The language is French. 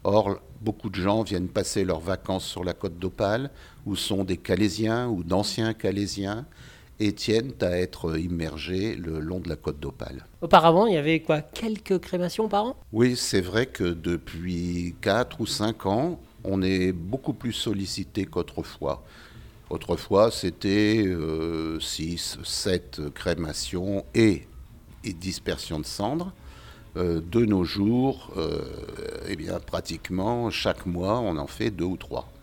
Or, beaucoup de gens viennent passer leurs vacances sur la côte d'Opale, où sont des Calaisiens ou d'anciens Calaisiens, et tiennent à être immergés le long de la côte d'Opale. Auparavant, il y avait quoi, quelques crémations par an? Oui, c'est vrai que depuis 4 ou 5 ans, on est beaucoup plus sollicité qu'autrefois. Autrefois, c'était 6, 7 crémations et dispersion de cendres. De nos jours, eh bien, pratiquement chaque mois, on en fait 2 ou 3.